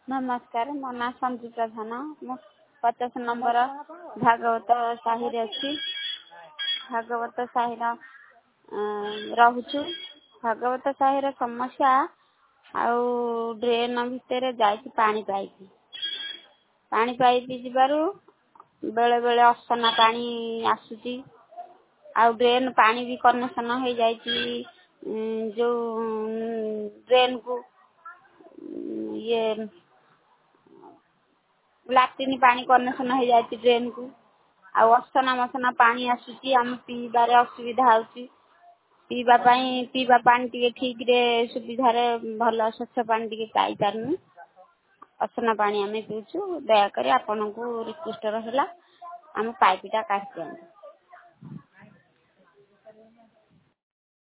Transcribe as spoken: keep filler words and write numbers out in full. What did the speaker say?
नमस्कार मो ना संजू प्रधान मु पचास नंबर भागवत साहिर अच्छी भागवत साहिर रहुचु भागवत साहिर समस्या आउ ड्रेन भितर जाइए पानी पाइप पानी पाइप जीवारु बेले बेले असना पानी आसुची आउ ड्रेन पानी भी कनेक्शन हो जाइए जो ड्रेन को ये लाट्रिन पानी कनेक्शन हो जाइए ड्रेन को आउ असना मसना पानी आसुची आम पीबार असुविधा होची पीवा पाई पीवा पानी टिके ठीक रे सुविधा रे भल स्वच्छ पानी टिके पाई पारनु असना पानी आमे पीउछु दया करी आपन को रिक्वेस्ट रहला हम पाइपटा काट दियंतु।